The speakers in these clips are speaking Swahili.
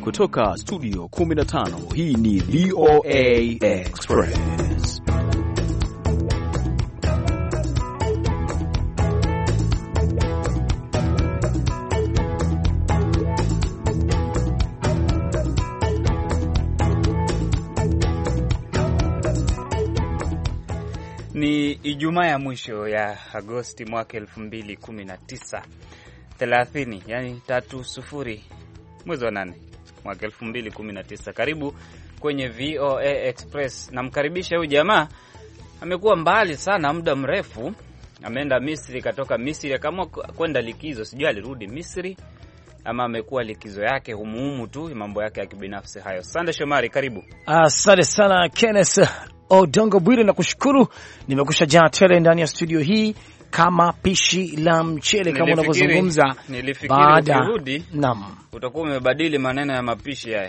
kutoka studio 15, hii ni VOA Express. Ni Ijumaa ya mwisho ya Agosti mwaka 2019, 30, yani 30 mwezi wa 8 mwaka 2019. Karibu kwenye VOA Express. Namkaribisha huyu jamaa, amekuwa mbali sana muda mrefu. Ameenda Misri, katoka Misri kama kwenda likizo, sijui alirudi Misri ama amekuwa likizo yake humuhumu tu, mambo yake ya kibinafsi hayo. Sande Shomari, karibu. Asante sana Kenneth Odongo Bwire, na kushukuru. Nimekusha jaa tele ndani ya studio hii kama pishi la mchele kama unavyozungumza. Baada urudi, naam, utakuwa umebadili maneno ya mapishi haya.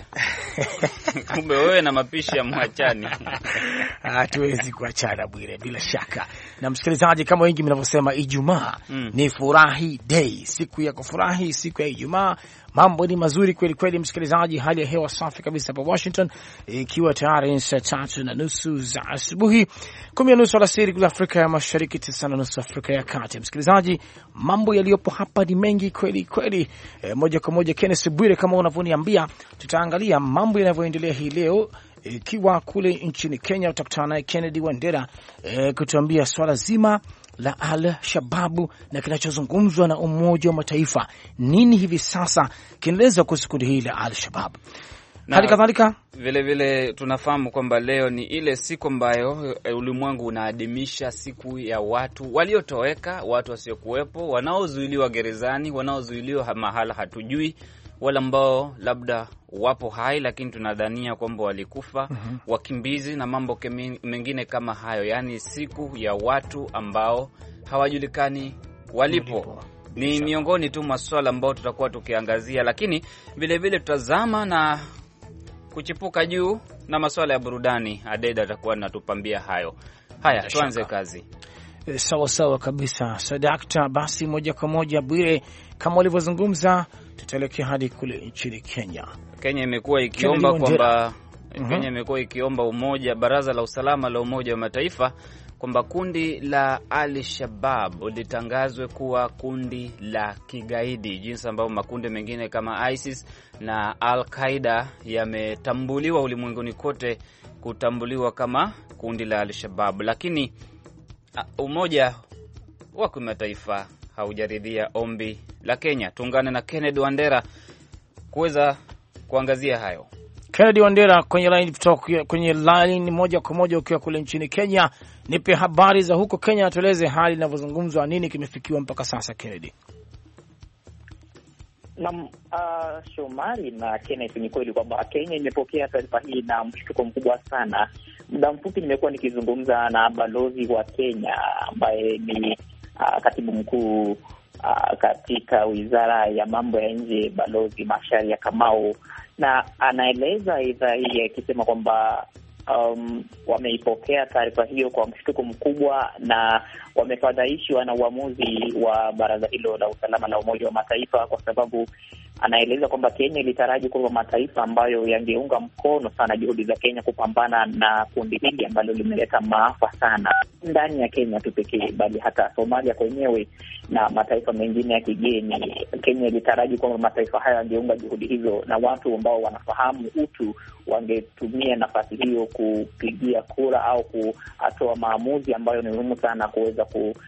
Kumbe wewe na mapishi ya mwachani. Hatuwezi kuachana Bwire, bila shaka. Na msikilizaji, kama wengi mnavyosema, Ijumaa ni furahi day, siku ya kufurahi, siku ya Ijumaa. Mambo ni mazuri kweli kweli msikilizaji, hali ya hewa safi kabisa hapa Washington, ikiwa tayari saa 3:30 za asubuhi, 10:30 alasiri kule Afrika ya Mashariki, 9:30 Afrika ya Kati. Msikilizaji, mambo yaliyopo hapa ni mengi kweli kweli. Moja kwa moja Kenneth Bwire, kama unavyoniambia, tutaangalia mambo yanavyoendelea hii leo. Ikiwa kule nchini Kenya utakutana naye Kennedy Wandera kutuambia swala zima la Al-Shababu na kinachozungumzwa na Umoja wa Mataifa. Nini hivi sasa kinaelezwa kuhusu kundi hili la Al-Shabaab? Hali kadhalika vile tunafahamu kwamba leo ni ile siku ambayo ulimwengu unaadhimisha siku ya watu waliotoweka, watu wasiokuwepo, wanaozuiliwa gerezani, wanaozuiliwa mahala hatujui, wale ambao labda wapo hai lakini tunadhania kwamba walikufa, wakimbizi na mambo mengine kama hayo. Yani siku ya watu ambao hawajulikani walipo. Ni miongoni tu masuala ambao tutakuwa tukiangazia, lakini vile tutazama na kuchipuka juu na masuala ya burudani. Adeda atakuwa anatupambia hayo. Haya, tuanze kazi. Sawa kabisa Sadakta. Basi moja kwa moja Bwire, kama walivyozungumza, tutaelekea hadi kule nchini Kenya. Kenya imekuwa ikiomba kwamba Kenya imekuwa ikiomba Baraza la Usalama la Umoja wa Mataifa kwamba kundi la Al-Shabaab litangazwe kuwa kundi la kigaidi, jinsi ambavyo makundi mengine kama ISIS na Al-Qaeda yametambuliwa ulimwenguni kote kutambuliwa kama kundi la Al-Shabaab. Lakini Umoja wa Kimataifa haujaridhia ombi la Kenya. Tuungane na Kennedy Wandera kuweza kuangazia hayo. Kennedy Wandera kwenye line moja kwa moja ukiwa kule nchini Kenya. Nipe habari za huko Kenya, tueleze hali inavyozungumzwa, nini kimefikiwa mpaka sasa Kennedy? Naam, Shomari na Kenneth, ni kweli kwamba Kenya imepokea taarifa hii na mshtuko mkubwa sana. Muda mfupi nimekuwa nikizungumza na balozi wa Kenya ambaye ni katibu mkuu katika Wizara ya Mambo ya Nje, Balozi Macharia Kamau, na anaeleza idhaa hii akisema kwamba wameipokea taarifa hiyo kwa mshtuko mkubwa na wamefadhaishwa na uamuzi wa Baraza hilo la Usalama la Umoja wa Mataifa, kwa sababu anaeleza kwamba Kenya ilitaraji kwamba mataifa ambayo yangeunga mkono sana juhudi za Kenya kupambana na kundi hili ambalo limeleta maafa sana ndani ya Kenya tu pekee, bali hata Somalia kwenyewe na mataifa mengine ya kigeni. Kenya ilitaraji kwamba mataifa haya yangeunga juhudi hizo, na watu ambao wanafahamu utu wangetumia nafasi hiyo kupigia kura au kutoa maamuzi ambayo ni muhimu sana kuweza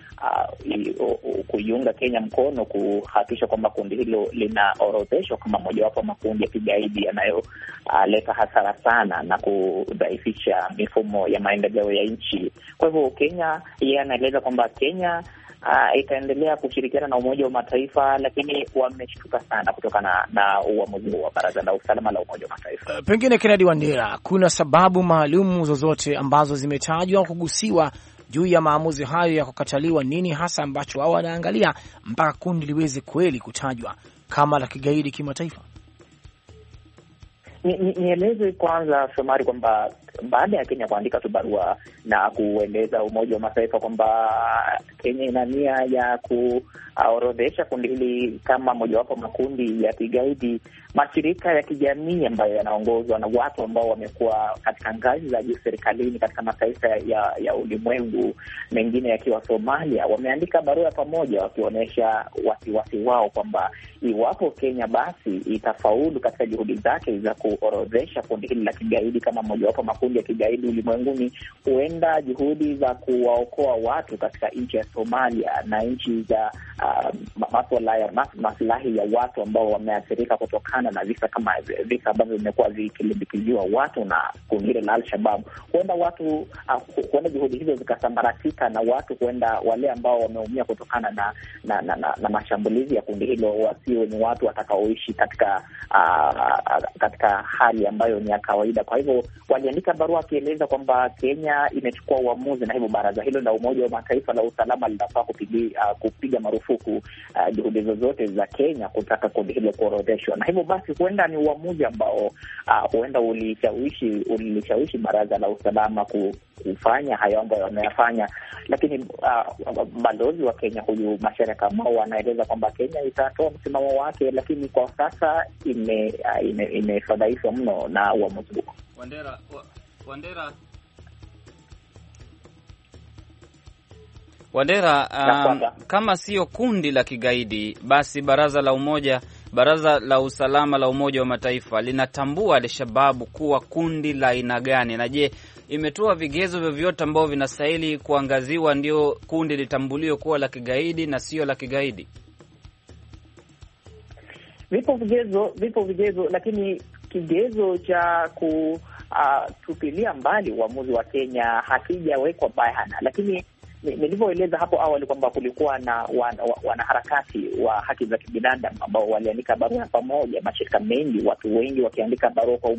kuiunga Kenya mkono, kuhakikisha kwamba kundi hilo linaorodheshwa kama mojawapo makundi ya kigaidi yanayoleta hasara sana na kudhaifisha mifumo ya maendeleo ya nchi. Kwa hivyo Kenya, yeye anaeleza kwamba Kenya itaendelea kushirikiana na Umoja wa Mataifa, lakini wameshtuka sana kutokana na uamuzi wa Baraza la Usalama la Umoja wa Mataifa. Pengine Kennedy Wandera, kuna sababu maalum zozote ambazo zimetajwa kugusiwa juu ya maamuzi hayo ya kukataliwa? Nini hasa ambacho wao wanaangalia mpaka kundi liweze kweli kutajwa kama la kigaidi kimataifa? Nieleze kwanza Shomari kwamba baada ya Kenya kuandika tu barua na kueleza Umoja wa Mataifa kwamba Kenya ina nia ya kuorodhesha kundi hili kama mojawapo makundi ya kigaidi, mashirika ya kijamii ambayo yanaongozwa na watu ambao wamekuwa katika ngazi za juu serikalini katika mataifa ya ulimwengu, mengine yakiwa Somalia, wameandika barua pamoja wakionyesha wasiwasi wao kwamba iwapo Kenya basi itafaulu katika juhudi zake za kuorodhesha kundi hili la kigaidi kama mojawapo makundi ya kigaidi ulimwenguni, huenda juhudi za kuwaokoa watu katika nchi ya Somalia na nchi za maslahi ya watu ambao wameathirika kutokana na visa ambavyo vimekuwa vikilimbikiziwa watu na kundi la Al-Shabaab, huenda juhudi hizo zikasambaratika na watu huenda wale ambao wameumia kutokana na mashambulizi ya kundi hilo wasio ni watu watakaoishi katika hali ambayo ni ya kawaida. Kwa hivyo waliandika barua wakieleza kwamba Kenya imechukua uamuzi, na hivyo baraza hilo la Umoja wa Mataifa la usalama linafaa kupiga marufuku juhudi zozote za Kenya kutaka kundi hilo kuorodheshwa. Na hivyo basi huenda ni uamuzi ambao huenda ulishawishi baraza la usalama kufanya hayo ambayo wameyafanya, lakini balozi wa Kenya huyu Macharia Kamau anaeleza kwamba Kenya itatoa msimamo wake, lakini kwa sasa imefadhaishwa mno na uamuzi huo. Wandera, kama sio kundi la kigaidi, basi baraza la usalama la Umoja wa Mataifa linatambua Al-Shabaab kuwa kundi la aina gani? Na je, imetoa vigezo vyovyote ambao vinastahili kuangaziwa ndio kundi litambuliwe kuwa la kigaidi na sio la kigaidi? Vipo vigezo, lakini kigezo cha kutupilia mbali uamuzi wa Kenya hakijawekwa bayana. Lakini nilivyoeleza hapo awali kwamba kulikuwa na wanaharakati wa haki za kibinadamu ambao waliandika barua pamoja, mashirika mengi, watu wengi wakiandika barua kwa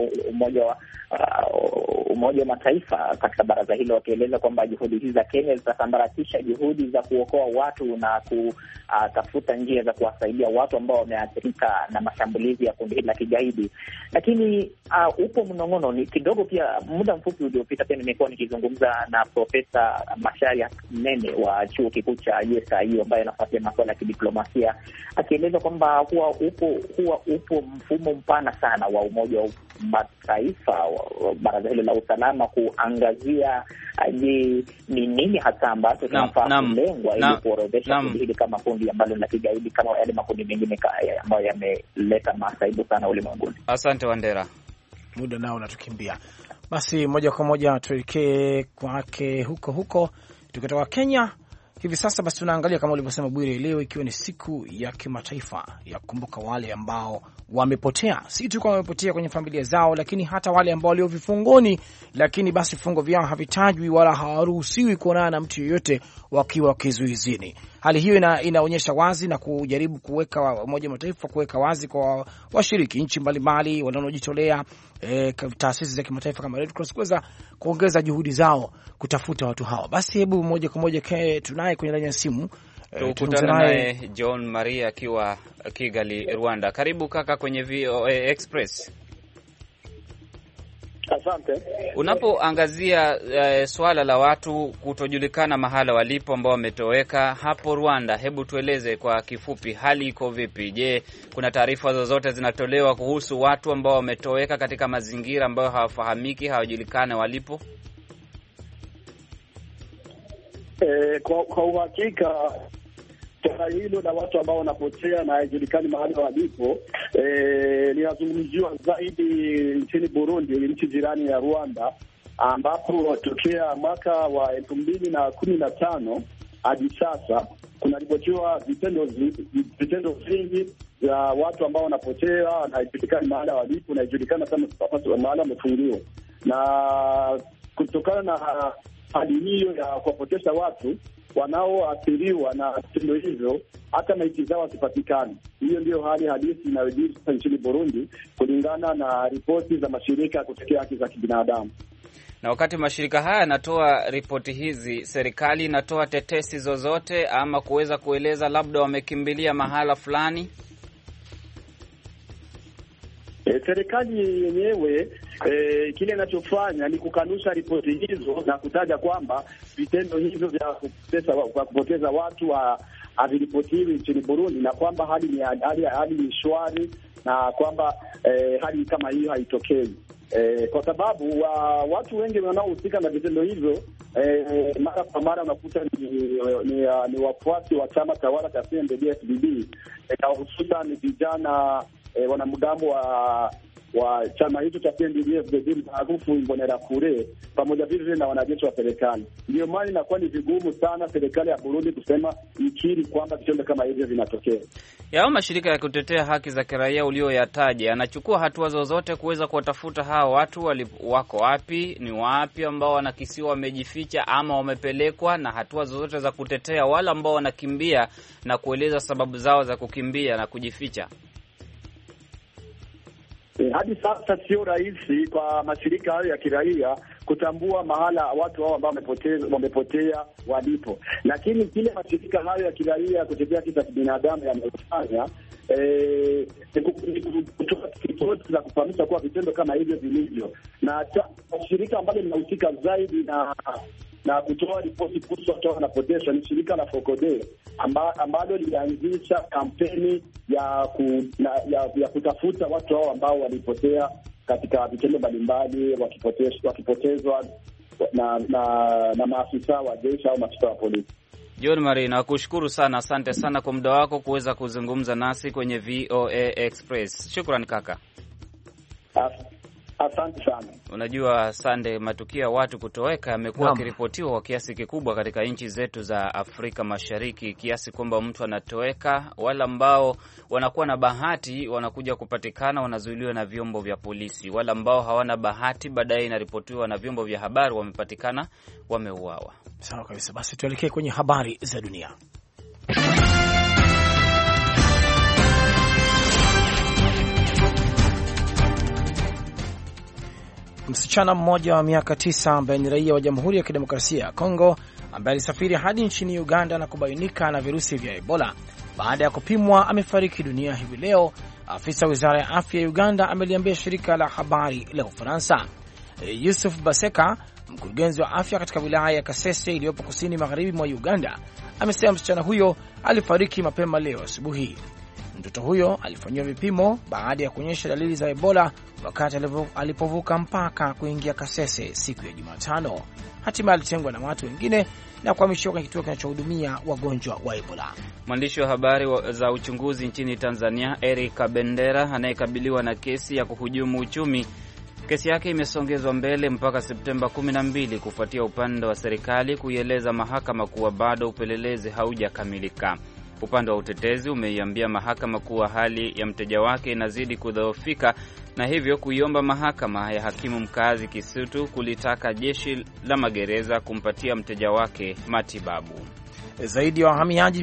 Umoja wa Mataifa katika baraza hilo, wakieleza kwamba juhudi hizi za Kenya zitasambaratisha juhudi za kuokoa watu na kutafuta njia za kuwasaidia watu ambao wameathirika na mashambulizi ya kundi hili la kigaidi. Lakini upo mnong'ono ni kidogo. Pia muda mfupi uliopita pia nimekuwa nikizungumza na Profesa Macharia Mnene wa chuo kikuu cha USIU ambaye anafuatia masuala ya kidiplomasia, akieleza kwamba huwa upo mfumo mpana sana wa Umoja wa Mataifa, baraza hilo la usalama, kuangazia ni nini hasa ambacho tunafaa kulengwa ili kuorodhesha kundi hili kama kundi ambalo la kigaidi kama yale makundi mengine ambayo yameleta masaibu sana ulimwenguni. Asante Wandera, muda nao unatukimbia. Basi moja kwa moja tuelekee kwake huko tukitoka Kenya hivi sasa. Basi tunaangalia kama ulivyosema Bwire, leo ikiwa ni siku ya kimataifa ya kukumbuka wale ambao wamepotea, si tu kama wamepotea kwenye familia zao, lakini hata wale ambao walio vifungoni, lakini basi vifungo vyao havitajwi wala hawaruhusiwi kuonana na mtu yeyote wakiwa kizuizini. Hali hiyo inaonyesha wazi na kujaribu kuweka Umoja wa Mataifa kuweka wazi kwa washiriki nchi mbalimbali wanaojitolea, taasisi za kimataifa kama Red Cross kuweza kuongeza juhudi zao kutafuta watu hawa. Basi hebu moja kwa moja tunaye kwenye laini ya simu tukutana naye John Maria akiwa Kigali, Rwanda. Karibu kaka kwenye VOA Express. Asante. Unapoangazia swala la watu kutojulikana mahala walipo ambao wametoweka hapo Rwanda, hebu tueleze kwa kifupi hali iko vipi? Je, kuna taarifa zozote zinatolewa kuhusu watu ambao wametoweka katika mazingira ambayo hawafahamiki, hawajulikane walipo? Kwa uhakika swala hilo la watu ambao wanapotea na haijulikani mahali walipo linazungumziwa zaidi nchini Burundi, nchi jirani ya Rwanda, ambapo tokea mwaka wa 2015 hadi sasa kunaripotiwa vitendo vingi vya watu ambao wanapotea na haijulikani mahali walipo na haijulikana kama mahali wamefungiwa. Na kutokana na hali hiyo ya kuwapoteza watu wanaoathiriwa na vitendo hivyo, hata maiti zao hazipatikani. Hiyo ndio hali halisi inayojiri sasa nchini Burundi, kulingana na ripoti za mashirika ya kutetea haki za kibinadamu. Na wakati mashirika haya yanatoa ripoti hizi, serikali inatoa tetesi zozote ama kuweza kueleza labda wamekimbilia mahala fulani? Serikali yenyewe kile inachofanya ni kukanusha ripoti hizo na kutaja kwamba vitendo hivyo vya kupoteza watu haviripotiwi nchini Burundi, na kwamba hali ni shwari, na kwamba hali kama hiyo haitokei. Kwa sababu watu wengi wanaohusika na vitendo hivyo mara kwa mara unakuta ni wafuasi wa chama tawala cha CNDD-FDD, na hususan vijana wanamgambo wa chama hicho cha CNDD-FDD maarufu Imbonerakure, pamoja vile na wanajeshi wa serikali. Ndio maana inakuwa ni vigumu sana serikali ya Burundi kusema ikiri kwamba vitendo kama hivyo vinatokea. Yao mashirika ya kutetea haki za kiraia ulioyataja yanachukua hatua zozote kuweza kuwatafuta hawa watu wako wapi, ni wapi ambao wanakisiwa wamejificha ama wamepelekwa, na hatua zozote za kutetea wale ambao wanakimbia na kueleza sababu zao za kukimbia na kujificha? Hadi sasa sio rahisi kwa mashirika hayo ya kiraia kutambua mahala watu hao ambao wamepotea walipo, lakini kile mashirika hayo ya kiraia kutetea haki za binadamu yanayofanya kutoa ripoti za kufahamisha kuwa vitendo kama hivyo vilivyo, na shirika ambalo linahusika zaidi na kutoa ripoti kuhusu watu wanapoteshwa ni shirika la Focode ambalo lilianzisha kampeni ya kutafuta watu hao ambao walipotea katika vitendo mbalimbali, wakipotezwa na maafisa wa jeshi au maafisa wa polisi. John Marie, nakushukuru sana, asante sana kwa muda wako kuweza kuzungumza nasi kwenye VOA Express. Shukrani kaka. Asante sana. Unajua Sunday, matukio ya watu kutoweka yamekuwa yakiripotiwa kwa kiasi kikubwa katika nchi zetu za Afrika Mashariki, kiasi kwamba mtu anatoweka, wale ambao wanakuwa na bahati wanakuja kupatikana, wanazuiliwa na vyombo vya polisi. Wale ambao hawana bahati baadaye inaripotiwa na vyombo vya habari wamepatikana wameuawa. Sawa kabisa. Basi tuelekee kwenye habari za dunia. Msichana mmoja wa miaka 9 ambaye ni raia wa Jamhuri ya Kidemokrasia ya Kongo ambaye alisafiri hadi nchini Uganda na kubainika na virusi vya Ebola baada ya kupimwa amefariki dunia hivi leo, afisa wa Wizara ya Afya ya Uganda ameliambia shirika la habari la Ufaransa. Yusuf Baseka, mkurugenzi wa afya katika wilaya ya Kasese iliyopo kusini magharibi mwa Uganda, amesema msichana huyo alifariki mapema leo asubuhi. Mtoto huyo alifanyiwa vipimo baada ya kuonyesha dalili za Ebola wakati alipovuka mpaka kuingia Kasese siku ya Jumatano. Hatimaye alitengwa na watu wengine na kuhamishwa kwenye kituo kinachohudumia wagonjwa wa Ebola. Mwandishi wa habari za uchunguzi nchini Tanzania, Eric Kabendera, anayekabiliwa na kesi ya kuhujumu uchumi, kesi yake imesongezwa mbele mpaka Septemba 12 kufuatia upande wa serikali kuieleza mahakama kuwa bado upelelezi haujakamilika. Upande wa utetezi umeiambia mahakama kuwa hali ya mteja wake inazidi kudhoofika na hivyo kuiomba mahakama ya hakimu mkazi Kisutu kulitaka jeshi la magereza kumpatia mteja wake matibabu. Zaidi ya wahamiaji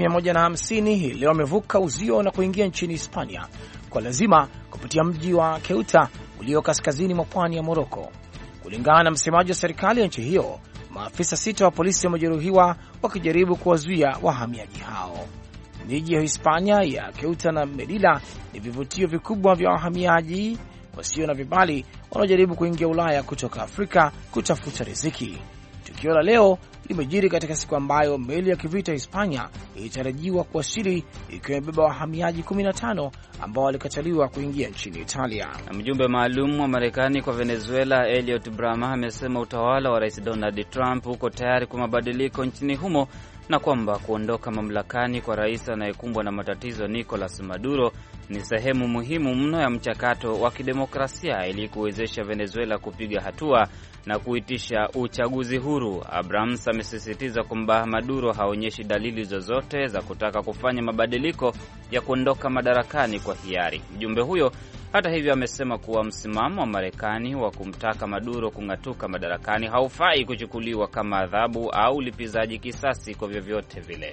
150 leo wamevuka uzio na kuingia nchini Hispania kwa lazima kupitia mji wa Ceuta ulio kaskazini mwa pwani ya Moroko. Kulingana na msemaji wa serikali ya nchi hiyo, maafisa 6 wa polisi wamejeruhiwa wakijaribu kuwazuia wahamiaji hao. Miji ya Hispania ya Ceuta na Melilla ni vivutio vikubwa vya wahamiaji wasio na vibali wanaojaribu kuingia Ulaya kutoka Afrika kutafuta riziki. Tukio la leo limejiri katika siku ambayo meli ya kivita Hispania ilitarajiwa kuwasili ikiwa imebeba wahamiaji 15 ambao walikataliwa kuingia nchini Italia. Mjumbe maalum wa Marekani kwa Venezuela, Elliot Brahma, amesema utawala wa Rais Donald Trump uko tayari kwa mabadiliko nchini humo na kwamba kuondoka mamlakani kwa rais anayekumbwa na matatizo Nicolas Maduro ni sehemu muhimu mno ya mchakato wa kidemokrasia ili kuwezesha Venezuela kupiga hatua na kuitisha uchaguzi huru. Abrams amesisitiza kwamba Maduro haonyeshi dalili zozote za kutaka kufanya mabadiliko ya kuondoka madarakani kwa hiari. Mjumbe huyo hata hivyo amesema kuwa msimamo wa Marekani wa kumtaka Maduro kung'atuka madarakani haufai kuchukuliwa kama adhabu au lipizaji kisasi kwa vyovyote vile.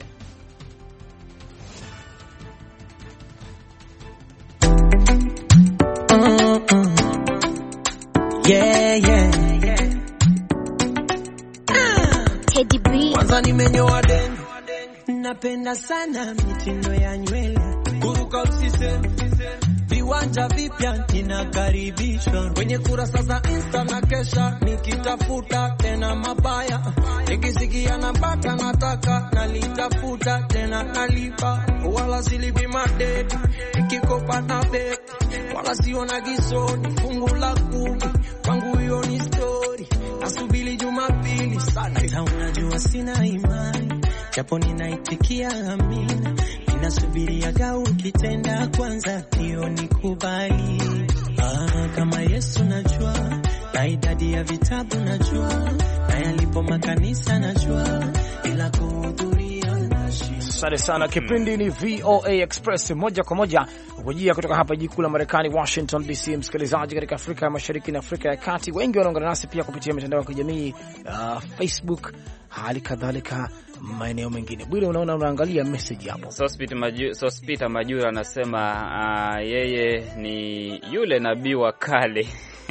Teddy B. Kwanza nimenyoa deni, napenda sana mitindo ya nywele, kuruka usiseme, viwanja viwanja vipya ninakaribishwa. Kwenye kurasa za Insta na kesha nikitafuta tena mabaya. Nikisikia napata nataka nalitafuta tena nalipa. Wala silipi madeti nikikopa na bet. Wala siona gisoni fungu la 10 kwangu hiyo ni story. Nasubiri Jumapili sana. Hata unajua sina imani japo ninaitikia amina. Ninasubiria gau ukitenda kwanza hiyo nikubali. Kama Yesu najua, na idadi ya vitabu najua, na yalipo makanisa najua, ila kuhudhuria nashindwa. Asante sana. Kipindi ni VOA Express moja kwa moja ukujia kutoka hapa jiji kuu la Marekani, Washington DC. Msikilizaji katika Afrika ya Mashariki na Afrika ya Kati, wengi wanaungana nasi pia kupitia mitandao ya kijamii, Facebook, hali kadhalika maeneo mengine. Bwire, unaangalia message hapo. Sospita Majura anasema yeye ni yule nabii wa kale.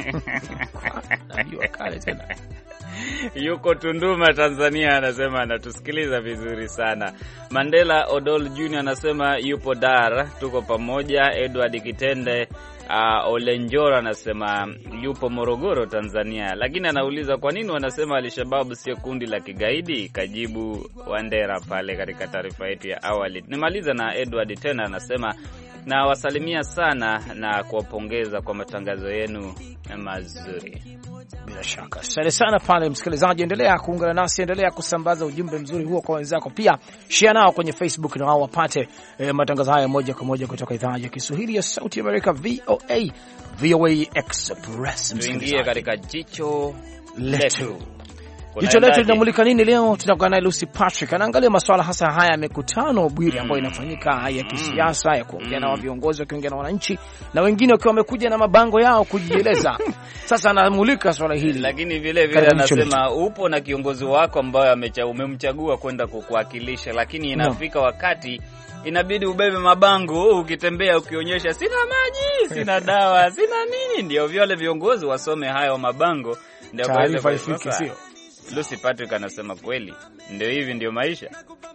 Nabii wa kale tena. Yuko Tunduma, Tanzania, anasema anatusikiliza vizuri sana. Mandela Odol Junior anasema yupo Dar, tuko pamoja. Edward Kitende Olenjora anasema yupo Morogoro, Tanzania, lakini anauliza kwa nini wanasema Al-Shabaab sio kundi la kigaidi. Kajibu Wandera pale katika taarifa yetu ya awali. Nimaliza na Edward tena anasema na wasalimia sana na kuwapongeza kwa matangazo yenu mazuri. Bila shaka. Asante sana pale msikilizaji, endelea kuungana nasi, endelea kusambaza ujumbe mzuri huo kwa wenzako, pia share nao kwenye Facebook na wao wapate matangazo haya moja kwa moja kutoka idhaa ya Kiswahili ya Sauti ya Amerika, VOA Express. Tuingie katika jicho letu. Jicho letu linamulika nini leo? Tunakuwa na Lucy Patrick anaangalia masuala hasa haya ya mikutano Bwiri ambayo inafanyika ya kisiasa, ya kuongea na viongozi, wakiongea na wananchi, na wengine wakiwa wamekuja na mabango yao kujieleza. Sasa anamulika swala hili, lakini vile vile anasema upo na kiongozi wako ambaye umemchagua kwenda kukuwakilisha, lakini inafika wakati inabidi ubebe mabango ukitembea ukionyesha sina maji, sina dawa, sina nini. Ndio vile viongozi wasome hayo mabango ndio taarifa ifike, sio? Lucy Patrick anasema kweli ndio hivi, ndio maisha.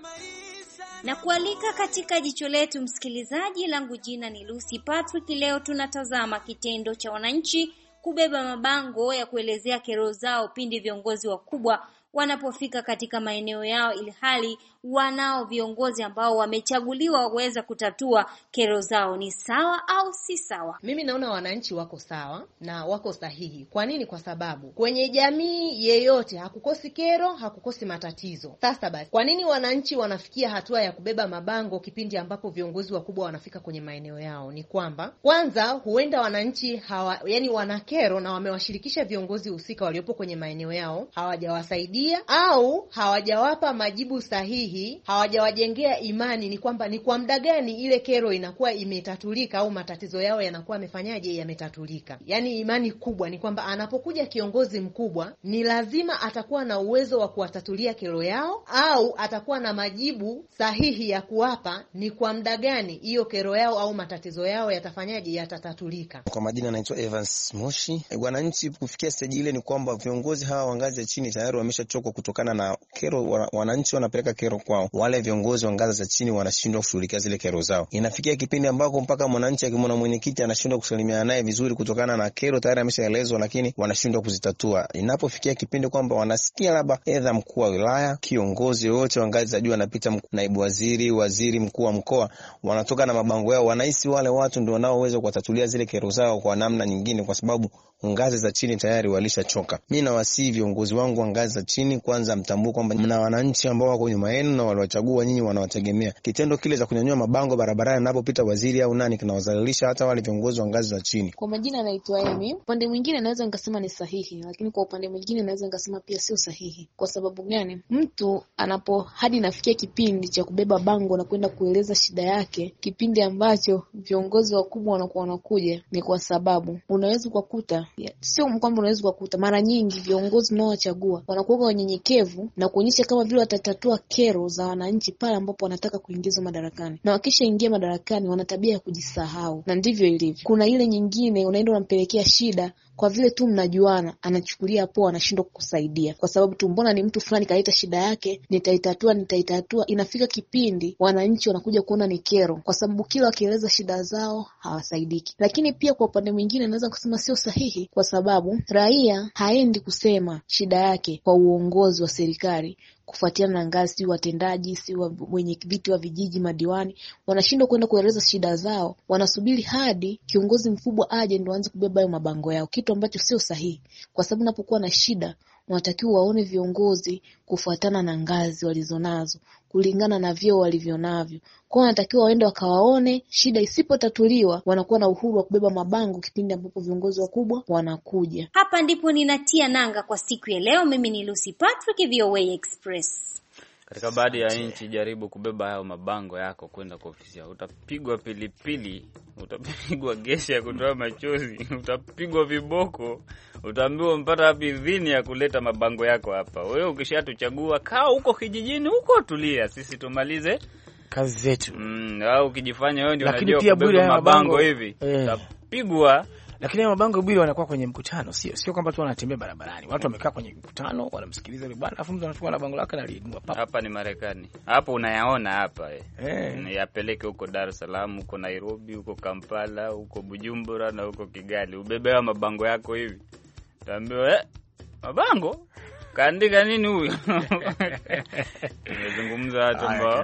Na kualika katika jicho letu, msikilizaji, langu jina ni Lucy Patrick. Leo tunatazama kitendo cha wananchi kubeba mabango ya kuelezea kero zao pindi viongozi wakubwa wanapofika katika maeneo yao, ilhali wanao viongozi ambao wamechaguliwa waweza kutatua kero zao. Ni sawa au si sawa? Mimi naona wananchi wako sawa na wako sahihi. Kwa nini? Kwa sababu kwenye jamii yeyote hakukosi kero, hakukosi matatizo. Sasa basi, kwa nini wananchi wanafikia hatua ya kubeba mabango kipindi ambapo viongozi wakubwa wanafika kwenye maeneo yao? Ni kwamba kwanza huenda wananchi wana kero na wamewashirikisha viongozi husika waliopo kwenye maeneo yao, hawajawasaidia au hawajawapa majibu sahihi, hawajawajengea imani ni kwamba ni kwa muda gani ile kero inakuwa imetatulika au matatizo yao yanakuwa yametatulika. Yaani imani kubwa ni kwamba anapokuja kiongozi mkubwa ni lazima atakuwa na uwezo wa kuwatatulia kero yao, au atakuwa na majibu sahihi ya kuwapa ni kwa muda gani hiyo kero yao au matatizo yao yatatatulika. Kwa majina naitwa Evans Moshi. Wananchi kufikia stage ile ni kwamba viongozi hawa wa ngazi ya chini tayari wameshachoka kutokana na kero. Wananchi wanapeleka kero kwao, wale viongozi wa ngazi za chini wanashindwa kushughulikia zile kero zao. Inafikia kipindi ambako mpaka mwananchi akimwona mwenyekiti anashindwa kusalimiana naye vizuri kutokana na kero tayari ameshaelezwa, lakini wanashindwa kuzitatua. Inapofikia kipindi kwamba wanasikia labda aidha mkuu wa wilaya, kiongozi wote wa ngazi za juu anapita, naibu waziri, waziri, mkuu wa mkoa, wanatoka na mabango yao, wanahisi wale watu ndio wanaoweza kuwatatulia zile kero zao kwa namna nyingine, kwa sababu ngazi za chini tayari walishachoka. Mimi nawasihi viongozi wangu wa ngazi za chini, kwanza mtambue kwamba mna wananchi ambao wako nyuma yenu na waliwachagua nyinyi, wanawategemea. Kitendo kile cha kunyanyua mabango barabarani anapopita waziri au nani kinawazalilisha hata wale viongozi wa ngazi za chini. Kwa majina naitwa Amy. Upande mwingine naweza nikasema ni sahihi, lakini kwa upande mwingine naweza nikasema pia sio sahihi. Kwa sababu gani? Mtu hadi nafikia kipindi cha kubeba bango na kwenda kueleza shida yake, kipindi ambacho viongozi wakubwa wanakuja, ni kwa sababu unaweza kukuta, sio kwamba unaweza kukuta, mara nyingi viongozi nao wachagua wanakuwa wanyenyekevu na kuonyesha kama vile watatatua kero za wananchi pale ambapo wanataka kuingizwa madarakani. Na wakishaingia madarakani wana tabia ya kujisahau, na ndivyo ilivyo. Kuna ile nyingine unaenda unampelekea shida kwa vile tu mnajuana anachukulia poa, anashindwa kukusaidia kwa sababu tu mbona ni mtu fulani kaleta shida yake, nitaitatua. Inafika kipindi wananchi wanakuja kuona ni kero, kwa sababu kila wakieleza shida zao hawasaidiki. Lakini pia kwa upande mwingine naweza kusema sio sahihi, kwa sababu raia haendi kusema shida yake kwa uongozi wa serikali kufuatiana na ngazi, si watendaji, si wenye viti wa vijiji, madiwani, wanashindwa kwenda kueleza shida zao. Wanasubiri hadi kiongozi mkubwa aje ndio aanze kubeba hayo mabango yao, kitu ambacho sio sahihi, kwa sababu unapokuwa na shida wanatakiwa waone viongozi kufuatana na ngazi walizonazo, kulingana na vyeo walivyonavyo. Kwa wanatakiwa waende wakawaone, shida isipotatuliwa wanakuwa na uhuru wa kubeba mabango kipindi ambapo viongozi wakubwa wanakuja. Hapa ndipo ninatia nanga kwa siku ya leo. Mimi ni Lucy Patrick, VOA Express. Katika baadhi ya nchi, jaribu kubeba hayo mabango yako kwenda kwa ofisi. Utapigwa pilipili, utapigwa gesi ya kutoa machozi, utapigwa viboko, utaambiwa mpata wapi idhini ya kuleta mabango yako hapa. Wewe ukishatuchagua, kaa huko kijijini huko, tulia, sisi tumalize kazi zetu. Au ukijifanya wewe ndio unajua kubeba mabango hivi, utapigwa. Lakini mabango bila wanakuwa kwenye mkutano, sio kwamba tu wanatembea barabarani. Watu wamekaa kwenye mkutano, wanamsikiliza yule bwana, afu mtu anachukua na bango lake na liinua papa. Hapa ni Marekani. Hapo unayaona hapa yapeleke huko Dar es Salaam, huko Nairobi, huko Kampala, huko Bujumbura na huko Kigali. Ubebea mabango yako hivi. Utaambiwa mabango? Kaandika nini huyu? Tumezungumza watu ambao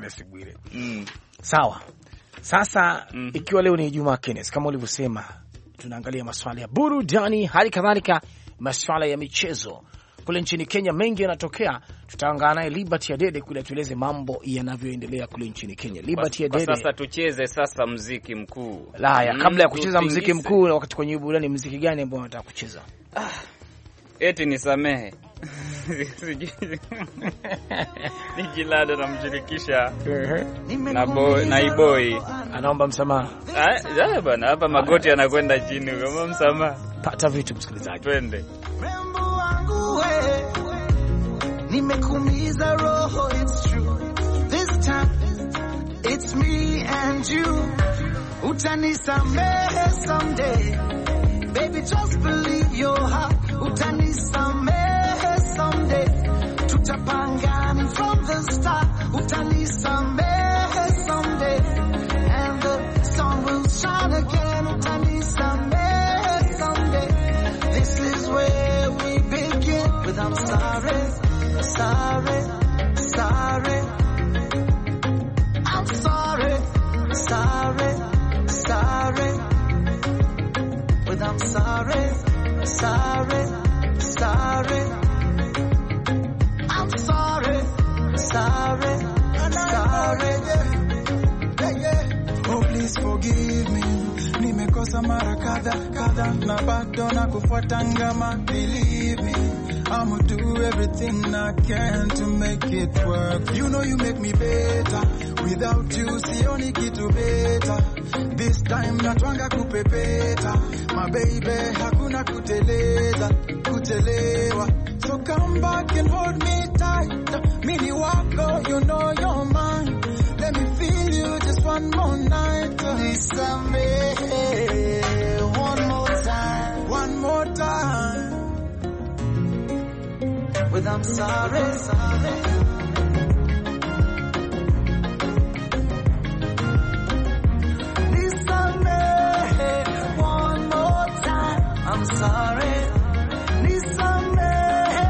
sawa. Sasa ikiwa leo ni Ijumaa, Kenneth, kama ulivyosema, tunaangalia masuala ya burudani, hali kadhalika masuala ya michezo. Kule nchini Kenya mengi yanatokea. Tutaangana naye Liberty Adede kule tueleze mambo yanavyoendelea kule nchini Kenya. Liberty Adede. Sasa tucheze sasa muziki mkuu. Kabla ya kucheza muziki mkuu, wakati kwenye burudani, muziki gani ambao unataka kucheza? Eti nisamehe. Ni Jilada namshirikisha na Iboi. Anaomba msamaha. Bana, hapa magoti yanakwenda chini kama msamaha. Pata vitu msikilizaji. Twende. Rembo wangu we, nimekuumiza roho, it's true. This time it's me and you. Utanisamehe someday. Baby, just believe your heart. Utanisamehe someday. Tutapanga from the start. Utanisamehe someday. And the sun will shine again. Utanisamehe someday. This is where we begin with I'm sorry, sorry, sorry. I'm sorry, sorry, sorry. With I'm sorry, sorry, sorry. I'm sorry, sorry, sorry. Oh, please forgive me. Nimekosa mara kadha na bado nakufuata ngama. Believe me, I'ma do everything I can to make it work. You know you make me better. Without you, sioni kitu better. This time natwanga kupepeta. My baby, hakuna kutelewa. So come back and hold me tight. Mini wako, you know you're mine. Let me feel you just one more night. Nisamehe, one more time. One more time. With I'm sorry, sorry. I'm sorry, nisamehe.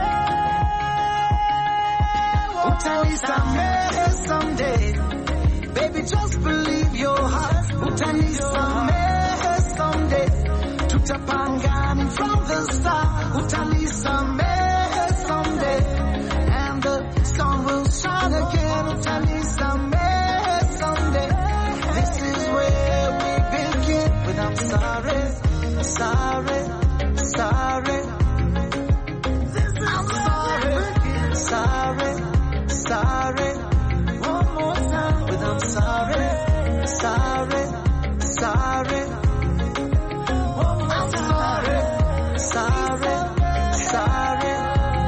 Utanisamehe someday. Baby, just believe your heart. Utanisamehe someday. Tutapanga from the start. Utanisamehe someday. And the sun will shine again. Utanisamehe someday. This is where we begin with I'm sorry, sorry, sorry. I'm sorry, sorry, sorry. One more time with I'm sorry, sorry, sorry. I'm sorry, sorry, sorry.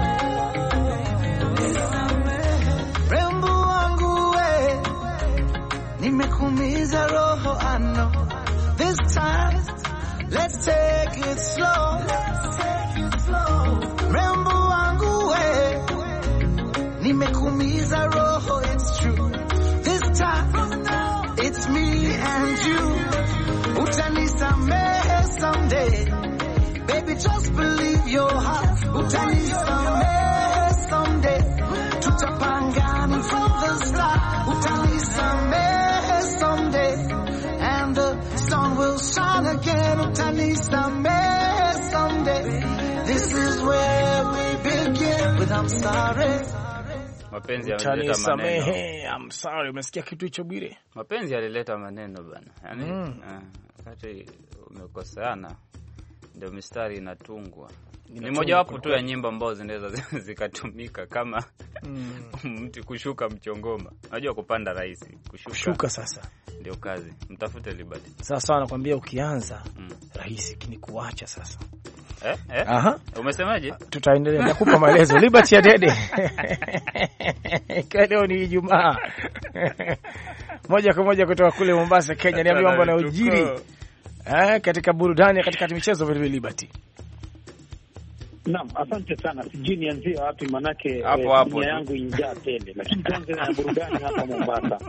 Rembo wangu we, nimekuumiza roho, I know. This time let's take it slow. someday. Baby, just believe your heart. Utanisamehe someday. Tutapangana from the start. Utanisamehe someday. And the sun will shine again. Utanisamehe someday. This is where we begin with I'm sorry. Mapenzi yanaleta maneno. I'm sorry, umesikia kitu hicho Bwire? Mapenzi yalileta maneno bana. Yaani wakati umekoseana ndio mistari inatungwa. Ni moja wapo tu ya nyimbo ambazo zinaweza zikatumika kama mtu kushuka mchongoma. Unajua kupanda rahisi, kushuka sasa ndio kazi. Mtafute Liberty. Sasa nakwambia ukianza rahisi ni kuacha sasa. Aha. Umesemaje? Tutaendelea nakupa maelezo. Liberty ya Dede. Leo ni Ijumaa. Moja kwa moja kutoka kule Mombasa, Kenya. Niambie mambo yanayojiri katika burudani, katika michezo vile Liberty. Naam, asante sana. Sijui nianzie wapi manake dunia yangu injaa tele. Lakini tuanze na burudani hapa Mombasa.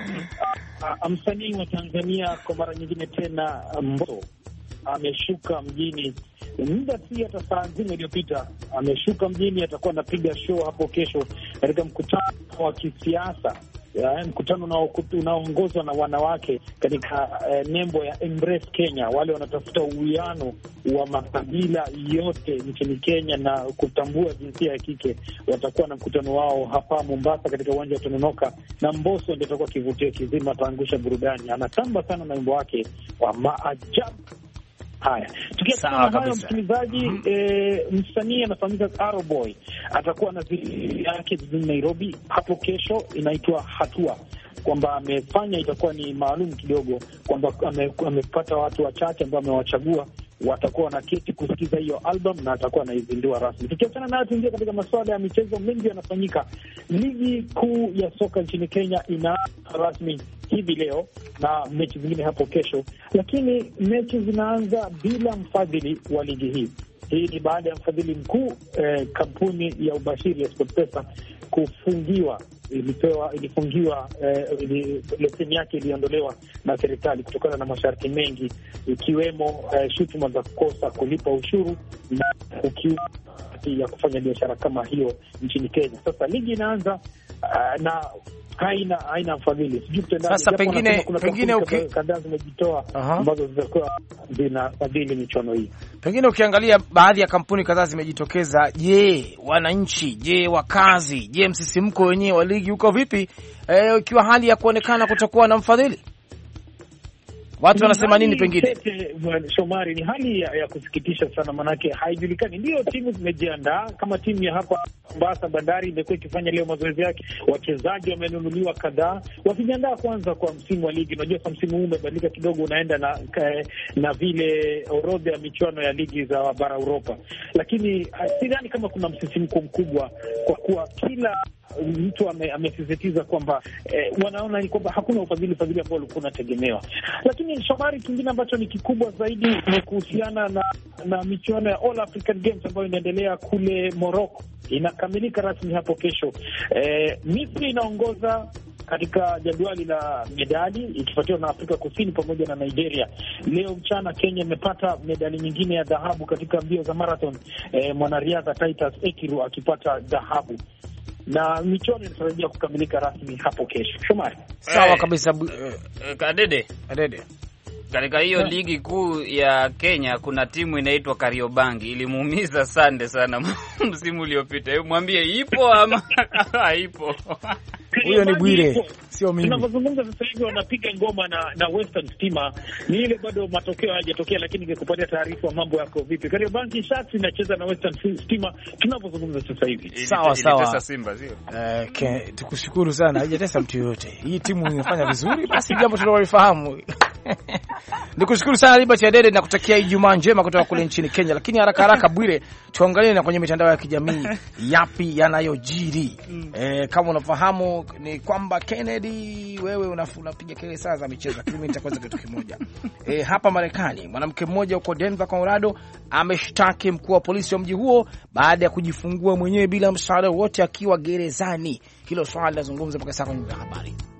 Msanii wa Tanzania kwa mara nyingine tena Mbosso ameshuka mjini muda si hata saa nzima iliyopita. Ameshuka mjini, atakuwa anapiga show hapo kesho katika mkutano wa kisiasa, mkutano unaoongozwa na wanawake katika nembo ya Embrace Kenya. Wale wanatafuta uwiano wa makabila yote nchini Kenya na kutambua jinsia ya kike. Watakuwa na mkutano wao hapa Mombasa katika uwanja wa Tononoka, na Mbosso ndio atakuwa kivutio kizima, ataangusha burudani. Anatamba sana na wimbo wake wa Maajabu. Haya, tukiachana na hayo msikilizaji, msanii anafahamika Arrow Boy atakuwa na video yake jijini Nairobi hapo kesho, inaitwa Hatua. Kwamba amefanya itakuwa ni maalum kidogo, kwamba amepata watu wachache ambao amewachagua watakuwa wanaketi kusikiza hiyo album na atakuwa anaizindua rasmi. Tukiachana nayo tuingie katika masuala ya michezo. Mengi yanafanyika. Ligi kuu ya soka nchini Kenya ina rasmi hivi leo na mechi zingine hapo kesho, lakini mechi zinaanza bila mfadhili wa ligi hii. Hii ni baada ya mfadhili mkuu kampuni ya ubashiri ya SportPesa kufungiwa. Ilifungiwa leseni yake iliondolewa na serikali kutokana na masharti mengi, ikiwemo shutuma za kukosa kulipa ushuru na ukiuka ya kufanya biashara kama hiyo nchini Kenya. Sasa ligi inaanza na haina mfadhili. Sasa pengine kadhaa zimejitoa ambazo zitakuwa zinafadhili michuano hii. Pengine ukiangalia baadhi ya kampuni kadhaa zimejitokeza. Je, wananchi, je wakazi, je msisimko wenyewe wa ligi uko vipi ikiwa hali ya kuonekana kutokuwa na mfadhili? Watu wanasema nini? Pengine Shomari, ni hali ya kusikitisha sana, manake haijulikani. Ndio timu zimejiandaa kama timu ya hapa Mombasa Bandari imekuwa ikifanya leo mazoezi yake, wachezaji wamenunuliwa kadhaa wakijiandaa kwanza kwa msimu wa ligi. Unajua msimu huu umebadilika kidogo, unaenda na vile orodha ya michuano ya ligi za bara Europa, lakini sidhani kama kuna msisimko mkubwa kwa kuwa kila mtu amesisitiza kwamba wanaona ni kwamba hakuna ufadhili ambao ulikuwa unategemewa. Lakini Shomari, kingine ambacho ni kikubwa zaidi ni kuhusiana na michuano ya All African Games ambayo inaendelea kule Morocco. Inakamilika rasmi hapo kesho. Misri inaongoza katika jadwali la medali ikifuatiwa na Afrika Kusini pamoja na Nigeria. Leo mchana Kenya imepata medali nyingine ya dhahabu katika mbio za marathon, mwanariadha Titus Ekiru akipata dhahabu, na michuano inatarajia kukamilika rasmi hapo kesho. Shomari, sawa kabisa. Adede. Katika hiyo ligi kuu ya Kenya kuna timu inaitwa Kariobangi, ilimuumiza Sande sana msimu uliopita. Hebu mwambie ipo ama haipo. Huyo ni Bwire, sio mimi. Tunapozungumza sasa hivi wanapiga ngoma na Western Stima. Ni ile bado matokeo hayajatokea, lakini ningekupatia taarifa mambo yako vipi. Kariobangi Sharks inacheza na Western Stima tunapozungumza sasa hivi. Sawa. Ilitesa Simba sio? Tukushukuru sana. Haijatesa mtu yote. Hii timu inafanya vizuri, basi jambo tunalofahamu. Nikushukuru sana Liberty Adede na kutakia Ijumaa njema kutoka kule nchini Kenya. Lakini haraka Bwire, tuangalie na kwenye mitandao ya kijamii yapi yanayojiri. Kama unafahamu ni kwamba Kennedy, wewe unapiga kelele saa za michezo, lakini mimi nitakwenda kitu kimoja. Hapa Marekani, mwanamke mmoja huko Denver, Colorado ameshtaki mkuu wa polisi wa mji huo baada ya kujifungua mwenyewe bila msaada wote akiwa gerezani. Hilo swala linazungumza mpaka sasa kwenye habari.